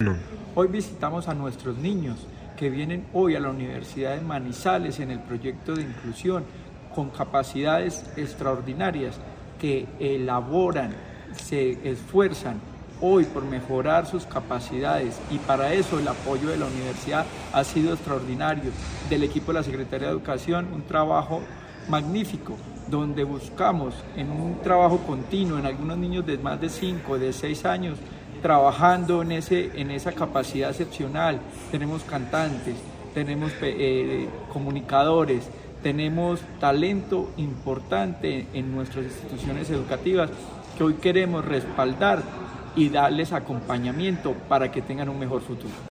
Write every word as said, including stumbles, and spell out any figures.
Bueno. Hoy visitamos a nuestros niños que vienen hoy a la Universidad de Manizales en el proyecto de inclusión con capacidades extraordinarias que elaboran, se esfuerzan hoy por mejorar sus capacidades, y para eso el apoyo de la universidad ha sido extraordinario. Del equipo de la Secretaría de Educación, un trabajo magnífico, donde buscamos en un trabajo continuo en algunos niños de más de cinco, de seis años, trabajando en, ese, en esa capacidad excepcional. Tenemos cantantes, tenemos eh, comunicadores, tenemos talento importante en nuestras instituciones educativas que hoy queremos respaldar y darles acompañamiento para que tengan un mejor futuro.